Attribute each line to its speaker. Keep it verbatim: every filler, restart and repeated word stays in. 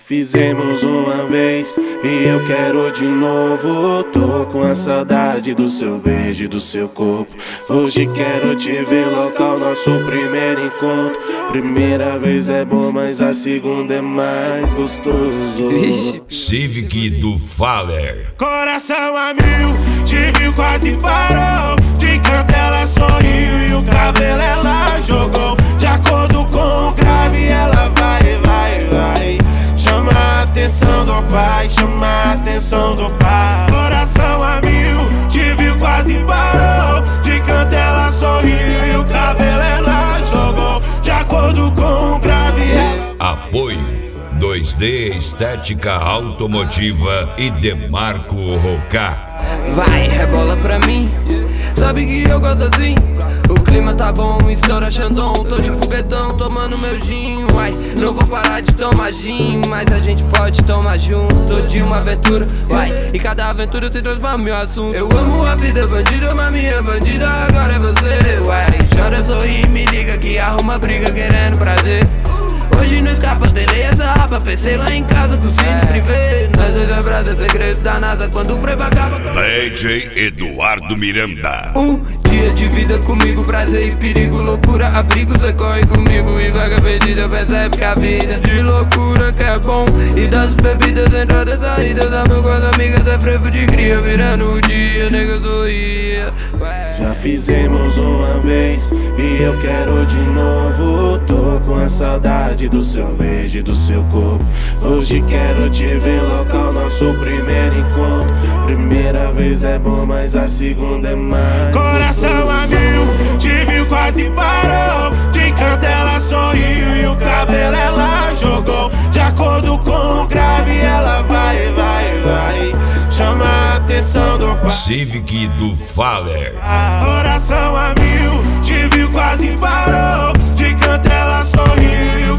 Speaker 1: fizemos uma vez e eu quero de novo. Tô com a saudade do seu beijo e do seu corpo. Hoje quero te ver, local nosso primeiro encontro. Primeira vez é bom, mas a segunda é mais gostoso.
Speaker 2: Civic do Faller.
Speaker 1: Coração a mil, te viu, quase parou. De canto ela sorriu e o cabelo ela jogou. De acordo com o grave ela vai, vai, vai. Chama a atenção do pai, chama a atenção do pai. Coração a mil, te viu, quase parou. De canto ela sorriu e o cabelo ela jogou. De acordo com o grave ela...
Speaker 2: Apoio dois D Estética Automotiva e Demarco Rocá.
Speaker 3: Vai, rebola pra mim, sabe que eu gosto assim. O clima tá bom, estoura Xandão. Tô de foguetão, tomando meu gin. Uai, não vou parar de tomar gin, mas a gente pode tomar junto de uma aventura. Uai, e cada aventura se transforma em meu assunto. Eu amo a vida bandida, mas minha bandida agora é você. Uai, chora, sorri, me liga que arruma briga querendo prazer. Hoje não escapa, delei essa rapa, pensei lá em casa com o cine privê. Nós é lembrada, segredo da NASA, quando o frevo acaba com...
Speaker 2: D J Eduardo Miranda.
Speaker 3: Um dia de vida comigo, prazer e perigo, loucura, abrigo, você corre comigo e vaga perdida, percebe que a vida de loucura que é bom. E das bebidas, entradas, saídas, da meu com as amigas, é frevo de cria, virando o dia, nega, sorria.
Speaker 1: Já fizemos uma vez e eu quero de novo. Tô com a saudade do seu beijo e do seu corpo. Hoje quero te ver, local nosso primeiro encontro. Primeira vez é bom, mas a segunda é mais. Coração a mil, te viu, quase parou. De canto ela sorriu e o cabelo ela jogou. De acordo com o grave ela vai, vai, vai. Chama a atenção do pai.
Speaker 2: Civic do Faller.
Speaker 1: Coração a mil, te viu, quase parou. De canto ela sorriu.